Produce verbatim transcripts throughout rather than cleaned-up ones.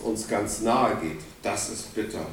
uns ganz nahe geht. Das ist bitter.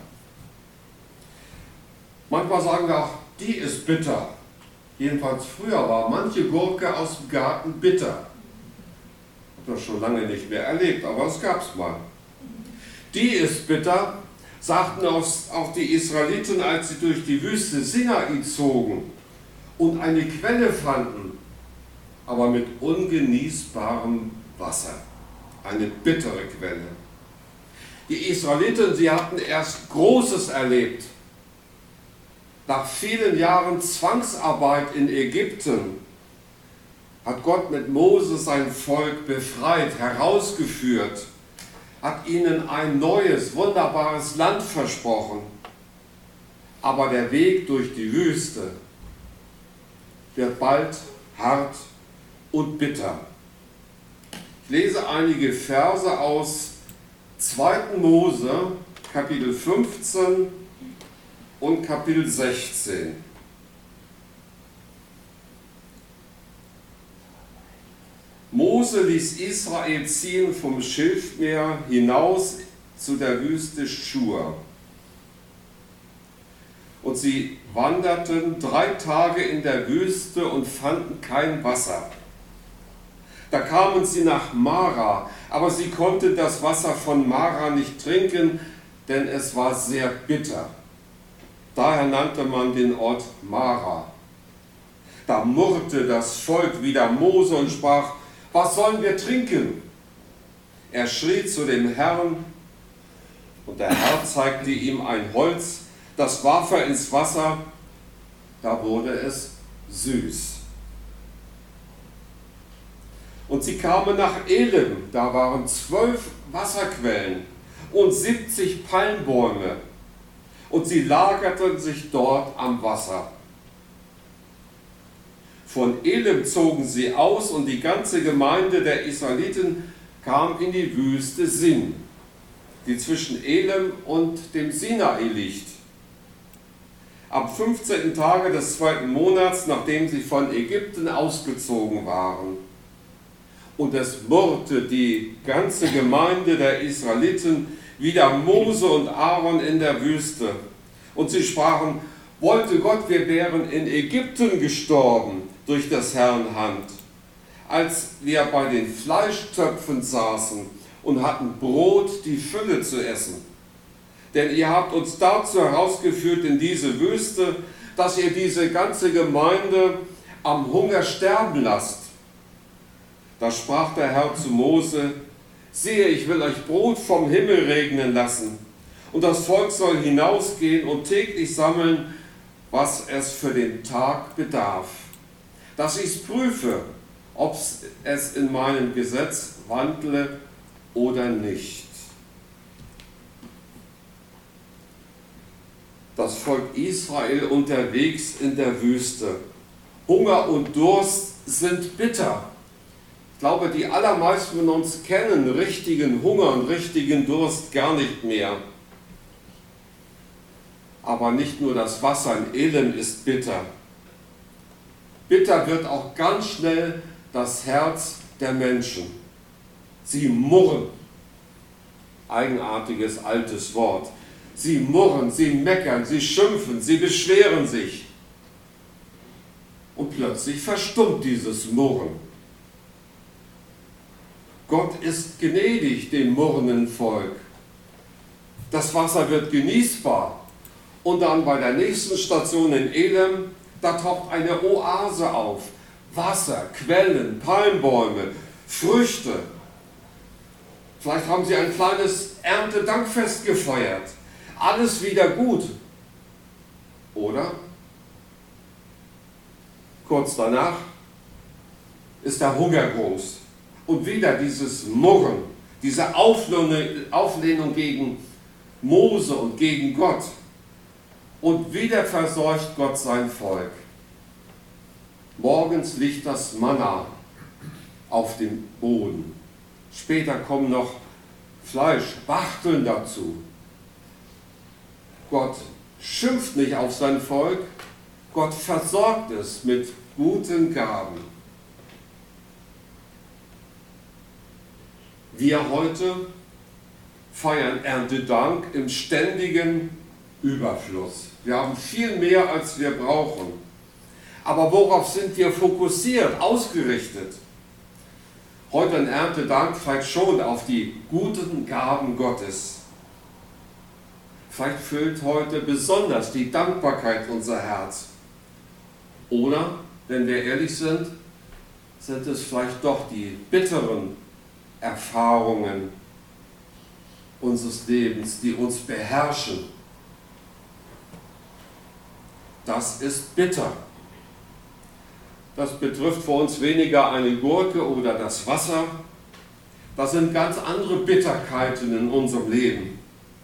Manchmal sagen wir auch, die ist bitter. Jedenfalls früher war manche Gurke aus dem Garten bitter. Ich habe das schon lange nicht mehr erlebt, aber es gab es mal. Die ist bitter, sagten auch die Israeliten, als sie durch die Wüste Sinai zogen und eine Quelle fanden, aber mit ungenießbarem Wasser. Eine bittere Quelle. Die Israeliten, sie hatten erst Großes erlebt. Nach vielen Jahren Zwangsarbeit in Ägypten hat Gott mit Moses sein Volk befreit, herausgeführt, hat ihnen ein neues, wunderbares Land versprochen. Aber der Weg durch die Wüste wird bald hart und bitter. Ich lese einige Verse aus zweiten Mose, Kapitel fünfzehn und Kapitel sechzehn. Mose ließ Israel ziehen vom Schilfmeer hinaus zu der Wüste Schur. Und sie wanderten drei Tage in der Wüste und fanden kein Wasser. Da kamen sie nach Mara, aber sie konnten das Wasser von Mara nicht trinken, denn es war sehr bitter. Daher nannte man den Ort Mara. Da murrte das Volk wider Mose und sprach: Was sollen wir trinken? Er schrie zu dem Herrn, und der Herr zeigte ihm ein Holz, das warf er ins Wasser, da wurde es süß. Und sie kamen nach Elim, da waren zwölf Wasserquellen und siebzig Palmbäume, und sie lagerten sich dort am Wasser. Von Elim zogen sie aus, und die ganze Gemeinde der Israeliten kam in die Wüste Sin, die zwischen Elim und dem Sinai liegt. Am fünfzehnten Tage des zweiten Monats, nachdem sie von Ägypten ausgezogen waren. Und es murrte die ganze Gemeinde der Israeliten wider Mose und Aaron in der Wüste. Und sie sprachen: Wollte Gott, wir wären in Ägypten gestorben durch des Herrn Hand, als wir bei den Fleischtöpfen saßen und hatten Brot die Fülle zu essen. Denn ihr habt uns dazu herausgeführt in diese Wüste, dass ihr diese ganze Gemeinde am Hunger sterben lasst. Da sprach der Herr zu Mose: Siehe, ich will euch Brot vom Himmel regnen lassen, und das Volk soll hinausgehen und täglich sammeln, was es für den Tag bedarf, dass ich es prüfe, ob es in meinem Gesetz wandle oder nicht. Das Volk Israel unterwegs in der Wüste. Hunger und Durst sind bitter. Ich glaube, die allermeisten von uns kennen richtigen Hunger und richtigen Durst gar nicht mehr. Aber nicht nur das Wasser in Elim ist bitter. Bitter wird auch ganz schnell das Herz der Menschen. Sie murren. Eigenartiges altes Wort. Sie murren, sie meckern, sie schimpfen, sie beschweren sich. Und plötzlich verstummt dieses Murren. Gott ist gnädig dem murrenden Volk. Das Wasser wird genießbar. Und dann bei der nächsten Station in Elim, da taucht eine Oase auf. Wasser, Quellen, Palmbäume, Früchte. Vielleicht haben sie ein kleines Erntedankfest gefeiert. Alles wieder gut. Oder? Kurz danach ist der Hunger groß. Und wieder dieses Murren, diese Auflehnung gegen Mose und gegen Gott. Und wieder verseucht Gott sein Volk. Morgens liegt das Manna auf dem Boden. Später kommen noch Fleisch, Wachteln dazu. Gott schimpft nicht auf sein Volk, Gott versorgt es mit guten Gaben. Wir heute feiern Erntedank im ständigen Überfluss. Wir haben viel mehr, als wir brauchen. Aber worauf sind wir fokussiert, ausgerichtet? Heute ein Erntedank vielleicht schon auf die guten Gaben Gottes. Vielleicht füllt heute besonders die Dankbarkeit unser Herz. Oder, wenn wir ehrlich sind, sind es vielleicht doch die bitteren Erfahrungen unseres Lebens, die uns beherrschen. Das ist bitter. Das betrifft für uns weniger eine Gurke oder das Wasser. Das sind ganz andere Bitterkeiten in unserem Leben.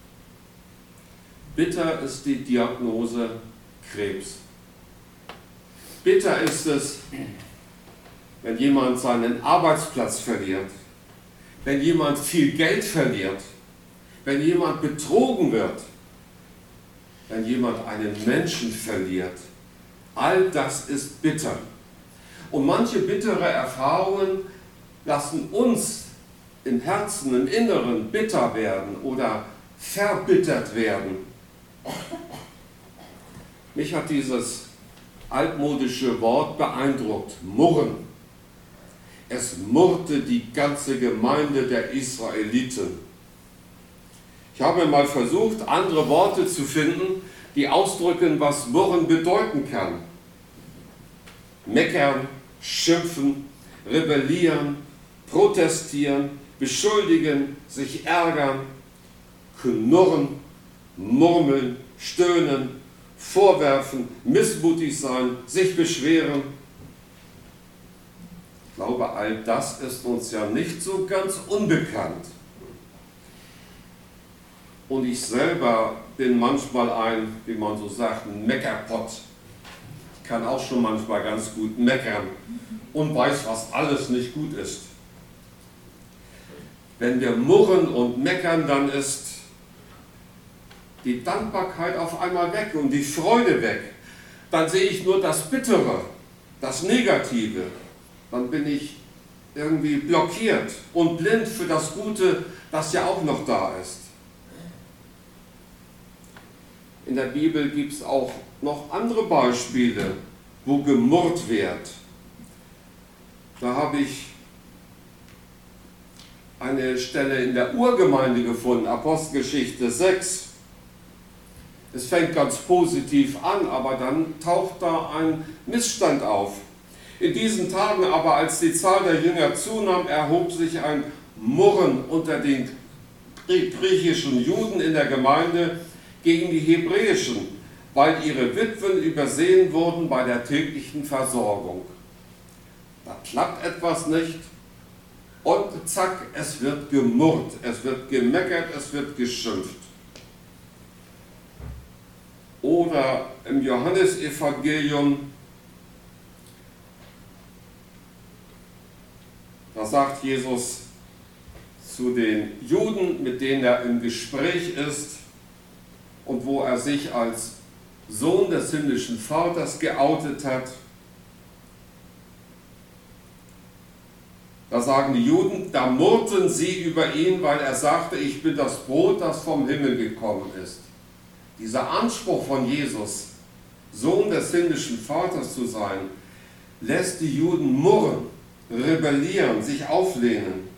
Bitter ist die Diagnose Krebs. Bitter ist es, wenn jemand seinen Arbeitsplatz verliert, wenn jemand viel Geld verliert, wenn jemand betrogen wird, wenn jemand einen Menschen verliert. All das ist bitter. Und manche bittere Erfahrungen lassen uns im Herzen, im Inneren bitter werden oder verbittert werden. Mich hat dieses altmodische Wort beeindruckt, murren. Es murrte die ganze Gemeinde der Israeliten. Ich habe mal versucht, andere Worte zu finden, die ausdrücken, was murren bedeuten kann. Meckern, schimpfen, rebellieren, protestieren, beschuldigen, sich ärgern, knurren, murmeln, stöhnen, vorwerfen, missmutig sein, sich beschweren. Ich glaube, all das ist uns ja nicht so ganz unbekannt. Und ich selber bin manchmal ein, wie man so sagt, ein Meckerpott. Ich kann auch schon manchmal ganz gut meckern und weiß, was alles nicht gut ist. Wenn wir murren und meckern, dann ist die Dankbarkeit auf einmal weg und die Freude weg. Dann sehe ich nur das Bittere, das Negative. Dann bin ich irgendwie blockiert und blind für das Gute, das ja auch noch da ist. In der Bibel gibt es auch noch andere Beispiele, wo gemurrt wird. Da habe ich eine Stelle in der Urgemeinde gefunden, Apostelgeschichte sechs. Es fängt ganz positiv an, aber dann taucht da ein Missstand auf. In diesen Tagen aber, als die Zahl der Jünger zunahm, erhob sich ein Murren unter den griechischen Juden in der Gemeinde gegen die hebräischen, weil ihre Witwen übersehen wurden bei der täglichen Versorgung. Da klappt etwas nicht und zack, es wird gemurrt, es wird gemeckert, es wird geschimpft. Oder im Johannesevangelium, da sagt Jesus zu den Juden, mit denen er im Gespräch ist und wo er sich als Sohn des himmlischen Vaters geoutet hat, da sagen die Juden, da murrten sie über ihn, weil er sagte, ich bin das Brot, das vom Himmel gekommen ist. Dieser Anspruch von Jesus, Sohn des himmlischen Vaters zu sein, lässt die Juden murren, rebellieren, sich auflehnen.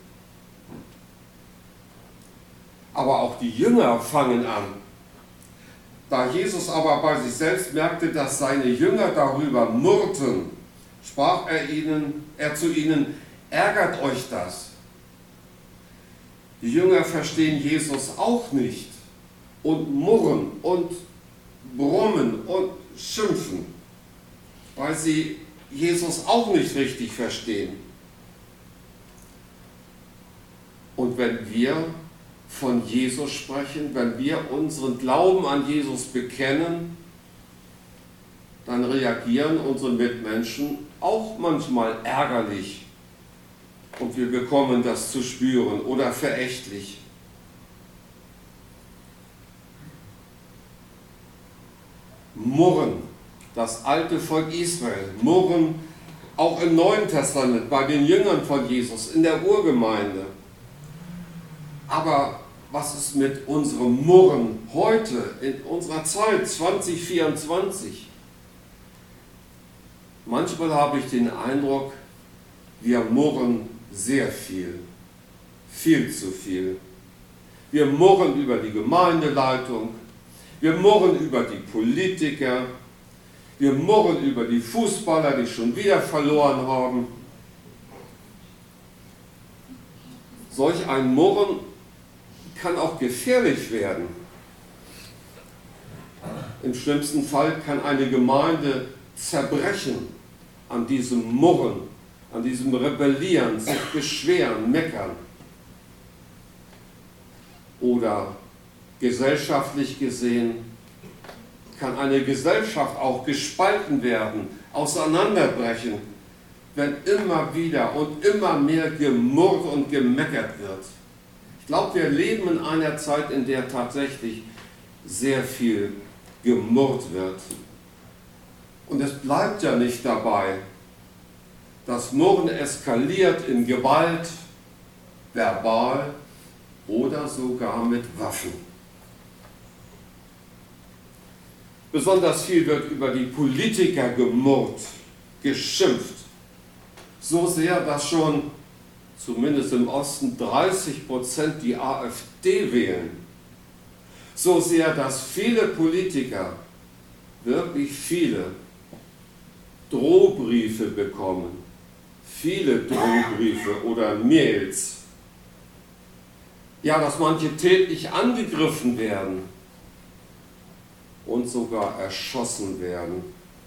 Aber auch die Jünger fangen an. Da Jesus aber bei sich selbst merkte, dass seine Jünger darüber murrten, sprach er, ihnen, er zu ihnen, ärgert euch das. Die Jünger verstehen Jesus auch nicht und murren und brummen und schimpfen, weil sie Jesus auch nicht richtig verstehen. Und wenn wir von Jesus sprechen, wenn wir unseren Glauben an Jesus bekennen, dann reagieren unsere Mitmenschen auch manchmal ärgerlich und wir bekommen das zu spüren oder verächtlich. Murren, das alte Volk Israel, murren auch im Neuen Testament bei den Jüngern von Jesus in der Urgemeinde. Aber was ist mit unserem Murren heute, in unserer Zeit, zwanzig vierundzwanzig? Manchmal habe ich den Eindruck, wir murren sehr viel, viel zu viel. Wir murren über die Gemeindeleitung, wir murren über die Politiker, wir murren über die Fußballer, die schon wieder verloren haben. Solch ein Murren kann auch gefährlich werden. Im schlimmsten Fall kann eine Gemeinde zerbrechen an diesem Murren, an diesem Rebellieren, sich beschweren, meckern. Oder gesellschaftlich gesehen kann eine Gesellschaft auch gespalten werden, auseinanderbrechen, wenn immer wieder und immer mehr gemurrt und gemeckert wird. Ich glaube, wir leben in einer Zeit, in der tatsächlich sehr viel gemurrt wird. Und es bleibt ja nicht dabei. Das Murren eskaliert in Gewalt, verbal oder sogar mit Waffen. Besonders viel wird über die Politiker gemurrt, geschimpft. So sehr, dass schon zumindest im Osten dreißig Prozent die AfD wählen. So sehr, dass viele Politiker, wirklich viele, Drohbriefe bekommen. Viele Drohbriefe oder Mails. Ja, dass manche tätlich angegriffen werden und sogar erschossen werden.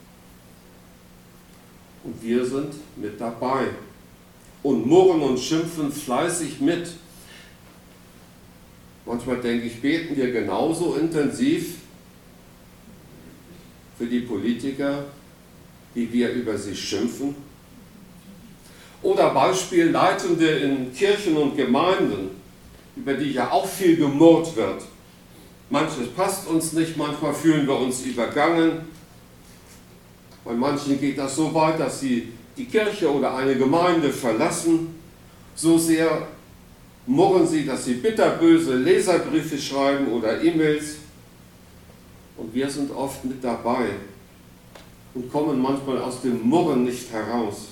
Und wir sind mit dabei und murren und schimpfen fleißig mit. Manchmal denke ich, beten wir genauso intensiv für die Politiker, wie wir über sie schimpfen. Oder Beispiel Leitende in Kirchen und Gemeinden, über die ja auch viel gemurrt wird. Manches passt uns nicht, manchmal fühlen wir uns übergangen. Bei manchen geht das so weit, dass sie die Kirche oder eine Gemeinde verlassen. So sehr murren sie, dass sie bitterböse Leserbriefe schreiben oder E-Mails. Und wir sind oft mit dabei und kommen manchmal aus dem Murren nicht heraus.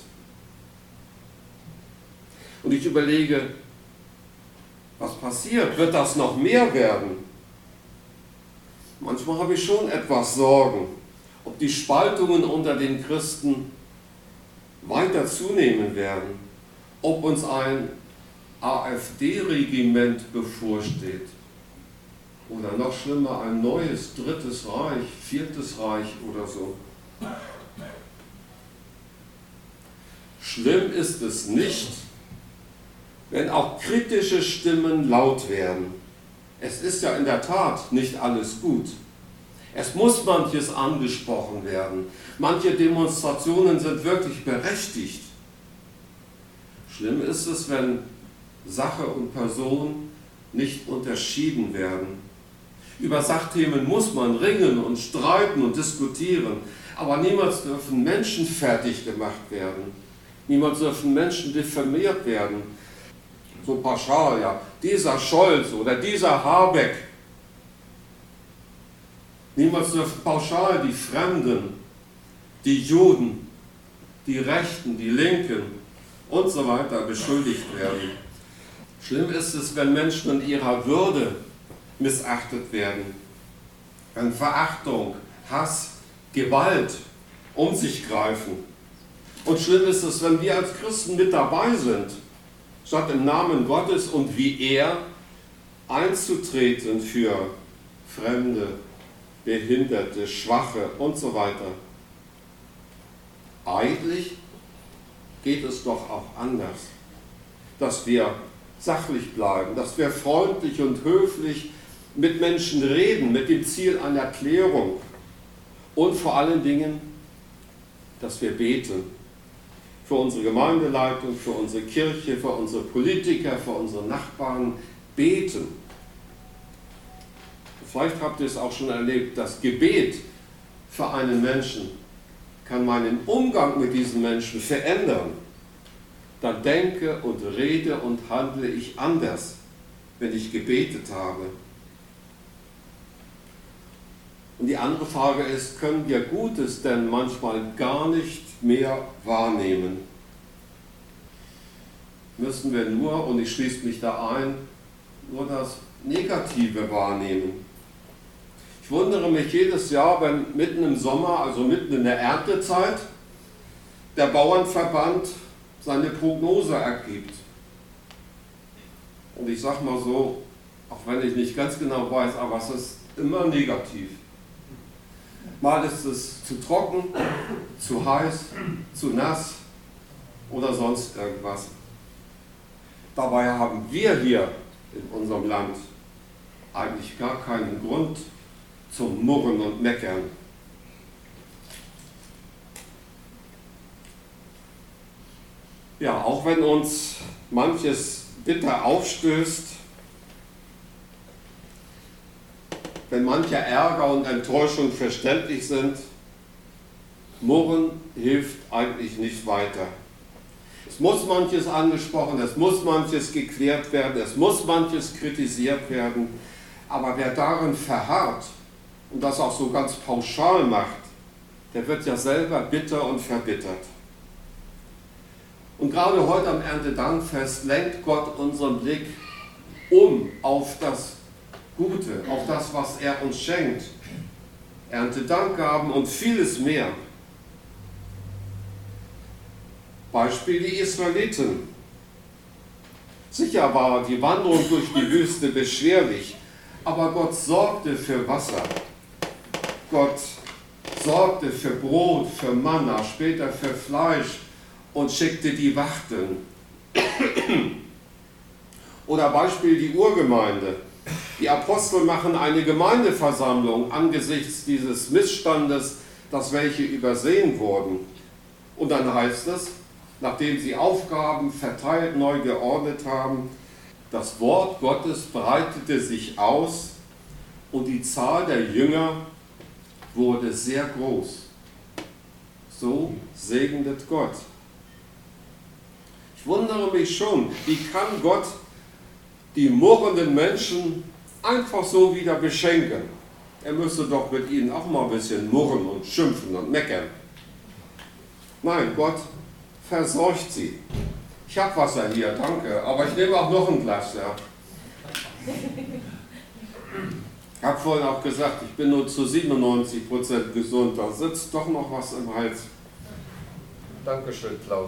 Und ich überlege, was passiert? Wird das noch mehr werden? Manchmal habe ich schon etwas Sorgen, ob die Spaltungen unter den Christen weiter zunehmen werden, ob uns ein AfD-Regiment bevorsteht oder noch schlimmer ein neues drittes Reich, viertes Reich oder so. Schlimm ist es nicht, wenn auch kritische Stimmen laut werden. Es ist ja in der Tat nicht alles gut. Es muss manches angesprochen werden. Manche Demonstrationen sind wirklich berechtigt. Schlimm ist es, wenn Sache und Person nicht unterschieden werden. Über Sachthemen muss man ringen und streiten und diskutieren, aber niemals dürfen Menschen fertig gemacht werden. Niemals dürfen Menschen diffamiert werden. So pauschal, ja, dieser Scholz oder dieser Habeck. Niemals dürfen pauschal die Fremden, die Juden, die Rechten, die Linken und so weiter beschuldigt werden. Schlimm ist es, wenn Menschen in ihrer Würde missachtet werden, wenn Verachtung, Hass, Gewalt um sich greifen. Und schlimm ist es, wenn wir als Christen mit dabei sind, statt im Namen Gottes und wie er einzutreten für Fremde, Behinderte, Schwache und so weiter. Eigentlich geht es doch auch anders, dass wir sachlich bleiben, dass wir freundlich und höflich mit Menschen reden, mit dem Ziel einer Klärung und vor allen Dingen, dass wir beten für unsere Gemeindeleitung, für unsere Kirche, für unsere Politiker, für unsere Nachbarn, beten. Vielleicht habt ihr es auch schon erlebt, das Gebet für einen Menschen kann meinen Umgang mit diesen Menschen verändern. Dann denke und rede und handle ich anders, wenn ich gebetet habe? Und die andere Frage ist, können wir Gutes denn manchmal gar nicht mehr wahrnehmen? Müssen wir nur, und ich schließe mich da ein, nur das Negative wahrnehmen? Ich wundere mich jedes Jahr, wenn mitten im Sommer, also mitten in der Erntezeit, der Bauernverband seine Prognose ergibt. Und ich sage mal so, auch wenn ich nicht ganz genau weiß, aber es ist immer negativ. Mal ist es zu trocken, zu heiß, zu nass oder sonst irgendwas. Dabei haben wir hier in unserem Land eigentlich gar keinen Grund zum Murren und Meckern. Ja, auch wenn uns manches bitter aufstößt, wenn mancher Ärger und Enttäuschung verständlich sind, Murren hilft eigentlich nicht weiter. Es muss manches angesprochen, es muss manches geklärt werden, es muss manches kritisiert werden, aber wer darin verharrt und das auch so ganz pauschal macht, der wird ja selber bitter und verbittert. Und gerade heute am Erntedankfest lenkt Gott unseren Blick um auf das Gute, auf das, was er uns schenkt. Erntedankgaben und vieles mehr. Beispiel die Israeliten. Sicher war die Wanderung durch die Wüste beschwerlich, aber Gott sorgte für Wasser. Gott sorgte für Brot, für Manna, später für Fleisch und schickte die Wachteln. Oder Beispiel die Urgemeinde. Die Apostel machen eine Gemeindeversammlung angesichts dieses Missstandes, dass welche übersehen wurden. Und dann heißt es, nachdem sie Aufgaben verteilt, neu geordnet haben, das Wort Gottes breitete sich aus und die Zahl der Jünger wurde sehr groß. So segnet Gott. Ich wundere mich schon, wie kann Gott die murrenden Menschen einfach so wieder beschenken? Er müsste doch mit ihnen auch mal ein bisschen murren und schimpfen und meckern. Nein, Gott versorgt sie. Ich habe Wasser hier, danke, aber ich nehme auch noch ein Glas. Ja. Ich habe vorhin auch gesagt, ich bin nur zu siebenundneunzig Prozent gesund, da sitzt doch noch was im Hals. Dankeschön, Klaus.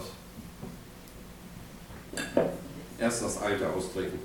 Erst das Alte austrinken.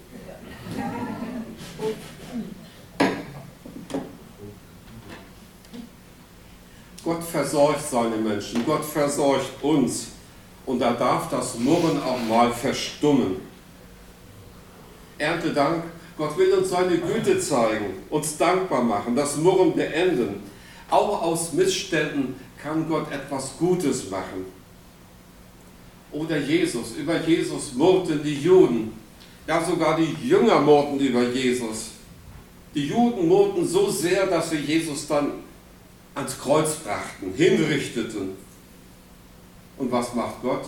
Gott versorgt seine Menschen, Gott versorgt uns. Und da darf das Murren auch mal verstummen. Erntedank, Gott will uns seine Güte zeigen, uns dankbar machen, das Murren beenden. Auch aus Missständen kann Gott etwas Gutes machen. Oder Jesus, über Jesus murrten die Juden. Ja, sogar die Jünger murrten über Jesus. Die Juden murrten so sehr, dass sie Jesus dann ans Kreuz brachten, hinrichteten. Und was macht Gott?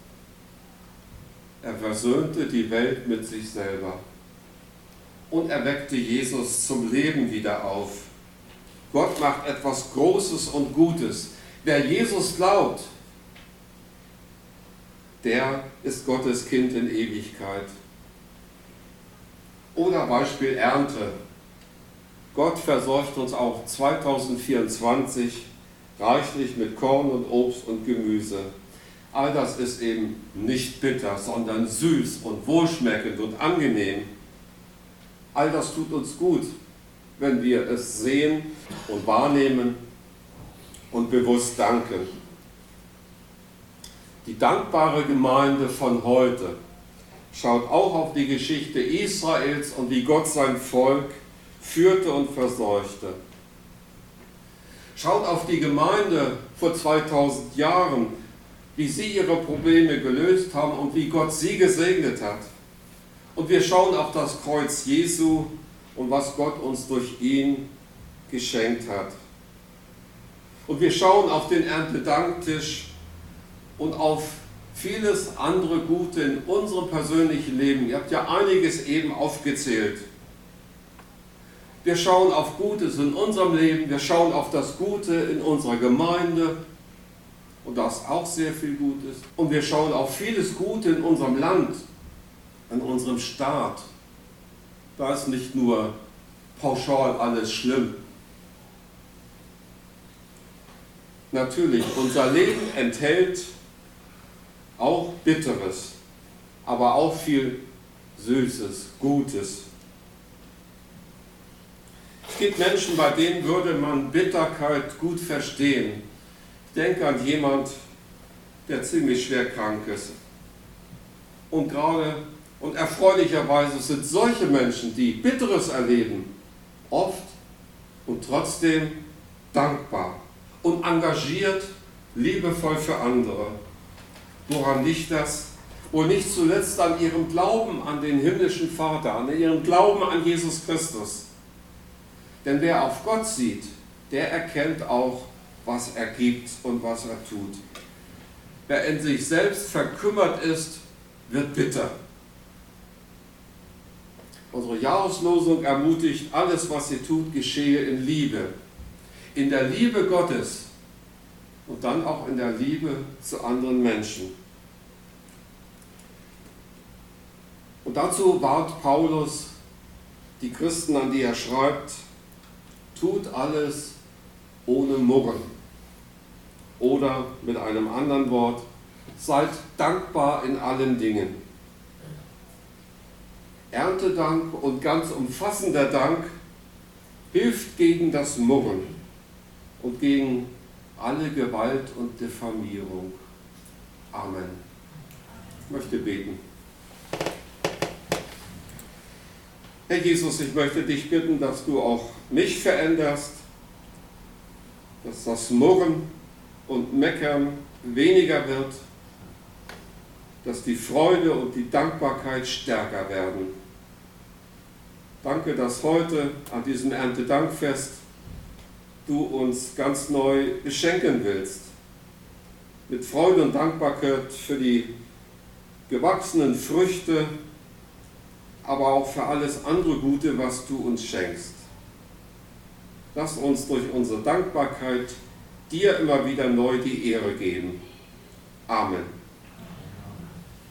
Er versöhnte die Welt mit sich selber und erweckte Jesus zum Leben wieder auf. Gott macht etwas Großes und Gutes. Wer Jesus glaubt, der ist Gottes Kind in Ewigkeit. Oder Beispiel Ernte. Gott versorgt uns auch zweitausendvierundzwanzig reichlich mit Korn und Obst und Gemüse. All das ist eben nicht bitter, sondern süß und wohlschmeckend und angenehm. All das tut uns gut, wenn wir es sehen und wahrnehmen und bewusst danken. Die dankbare Gemeinde von heute schaut auch auf die Geschichte Israels und wie Gott sein Volk führte und versorgte. Schaut auf die Gemeinde vor zweitausend Jahren, wie sie ihre Probleme gelöst haben und wie Gott sie gesegnet hat. Und wir schauen auf das Kreuz Jesu und was Gott uns durch ihn geschenkt hat. Und wir schauen auf den Erntedanktisch und auf vieles andere Gute in unserem persönlichen Leben. Ihr habt ja einiges eben aufgezählt. Wir schauen auf Gutes in unserem Leben, wir schauen auf das Gute in unserer Gemeinde, und da ist auch sehr viel Gutes. Und wir schauen auf vieles Gute in unserem Land, in unserem Staat. Da ist nicht nur pauschal alles schlimm. Natürlich, unser Leben enthält auch Bitteres, aber auch viel Süßes, Gutes. Es gibt Menschen, bei denen würde man Bitterkeit gut verstehen. Ich denke an jemand, der ziemlich schwer krank ist. Und gerade und erfreulicherweise sind solche Menschen, die Bitteres erleben, oft und trotzdem dankbar und engagiert, liebevoll für andere. Woran liegt das? Wohl nicht zuletzt an ihrem Glauben an den himmlischen Vater, an ihrem Glauben an Jesus Christus. Denn wer auf Gott sieht, der erkennt auch, was er gibt und was er tut. Wer in sich selbst verkümmert ist, wird bitter. Unsere Jahreslosung ermutigt, alles, was ihr tut, geschehe in Liebe. In der Liebe Gottes und dann auch in der Liebe zu anderen Menschen. Und dazu warnt Paulus die Christen, an die er schreibt, tut alles ohne Murren. Oder mit einem anderen Wort, seid dankbar in allen Dingen. Erntedank und ganz umfassender Dank hilft gegen das Murren und gegen alle Gewalt und Diffamierung. Amen. Ich möchte beten. Herr Jesus, ich möchte dich bitten, dass du auch mich veränderst, dass das Murren und Meckern weniger wird, dass die Freude und die Dankbarkeit stärker werden. Danke, dass heute an diesem Erntedankfest du uns ganz neu beschenken willst. Mit Freude und Dankbarkeit für die gewachsenen Früchte, aber auch für alles andere Gute, was du uns schenkst. Lass uns durch unsere Dankbarkeit dir immer wieder neu die Ehre geben. Amen.